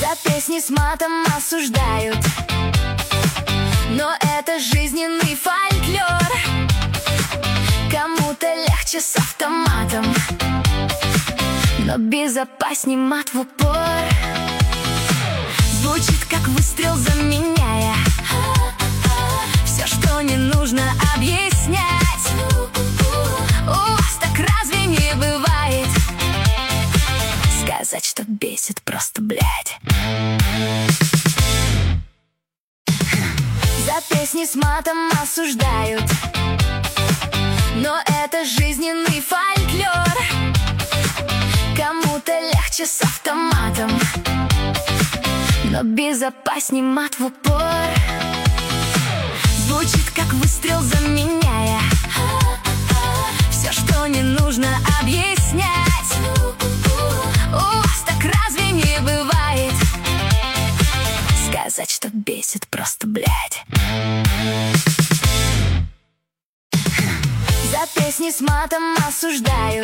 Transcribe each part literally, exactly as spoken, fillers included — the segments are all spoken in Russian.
За песни с матом осуждают, но это жизненный фольклор. Кому-то легче с автоматом, но безопасней мат в упор. Звучит как выстрел, заменяя все, что не нужно объяснять. У вас так разве не бывает? Сказать, что бесит, просто блядь. За песни с матом осуждают, но это жизненный фольклор. Кому-то легче с автоматом, но безопасней мат в упор. Звучит как выстрел, заменяя все, что не нужно объяснять. У вас так разве не бывает? Сказать, что бесит, просто блядь. За песни с матом осуждают,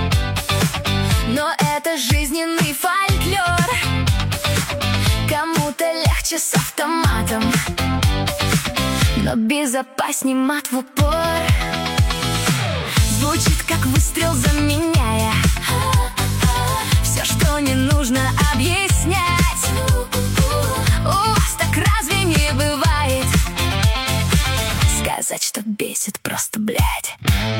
но это жизненный фольклор. Кому-то легче с автоматом, но безопасней мат в упор. Звучит как выстрел, заменяя все, что не нужно объяснять.